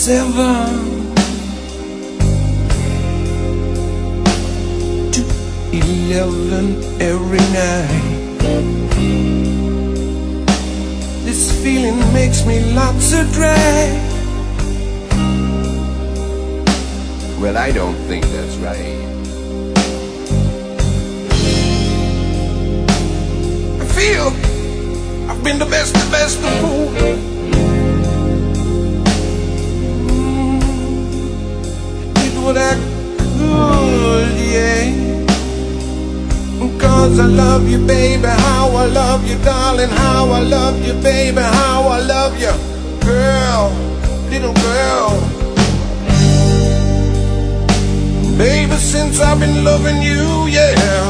7 to 11 every night. This feeling makes me lots of drag. Well, I don't think that's right. I feel I've been the best of fool. Did what I could, yeah. 'Cause I love you, baby, how I love you, darling, how I love you, baby, how I love you, girl, little girl. Baby, since I've been loving you, yeah,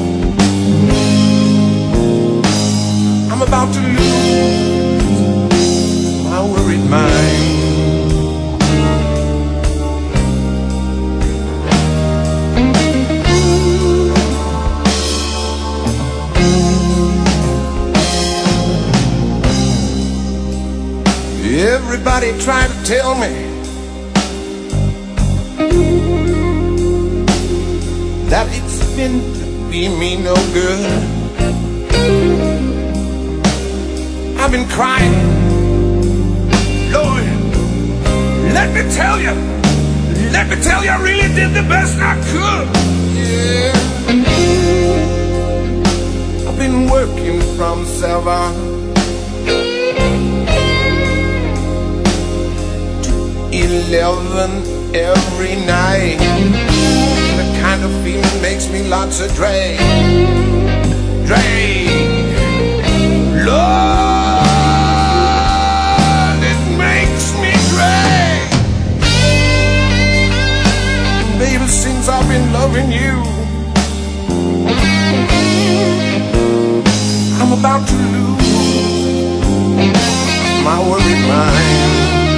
I'm about to lose my worried mind. Everybody tried to tell me that it's been be me no good. I've been crying, Lord, let me tell you, I really did the best I could. Yeah, I've been working from 7 to 11 every night. The kind of feeling makes me lots of drag. Lord, it makes me drag. Baby, since I've been loving you, I'm about to lose my worried mind.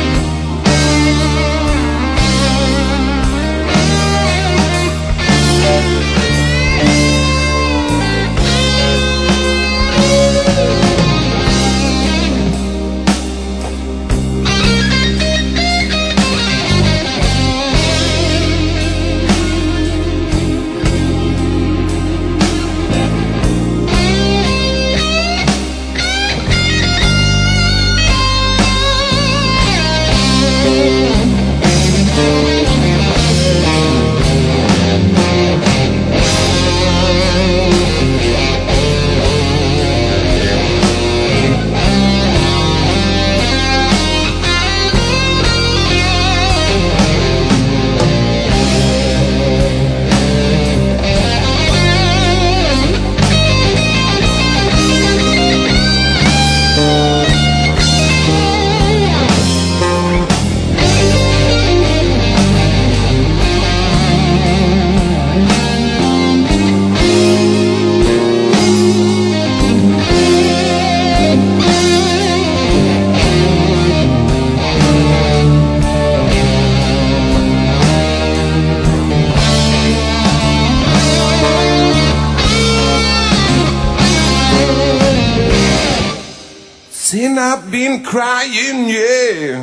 And I've been crying, yeah.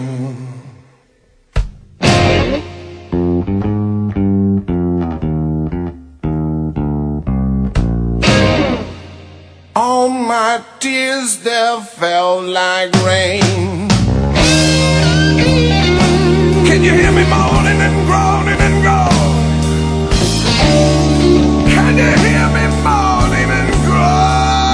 All my tears there fell like rain. Can you hear me moaning and groaning and groaning? Can you hear me moaning and groaning?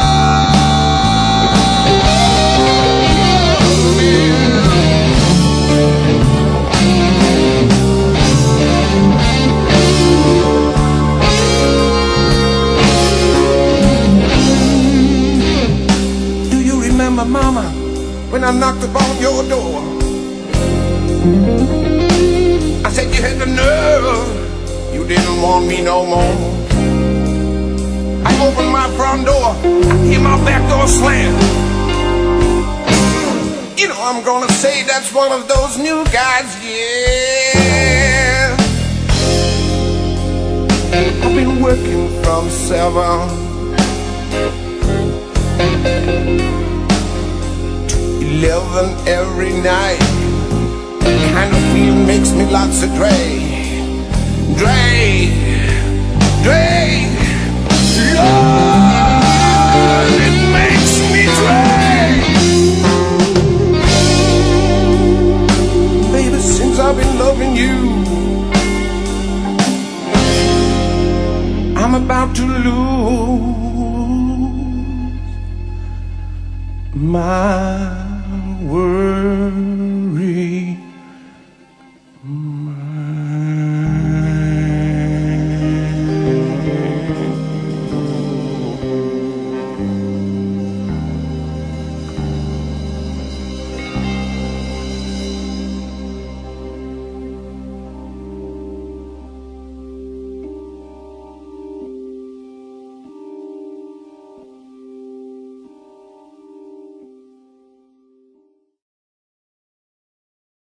Mama, when I knocked upon your door, I said you had the nerve, you didn't want me no more. I opened my front door, I hear my back door slam. You know I'm gonna say that's one of those new guys, yeah. I've been working from 7 11 every night. Kind of feeling makes me lots of drag. Lord, it makes me drag. Baby, since I've been loving you, I'm about to lose my worries.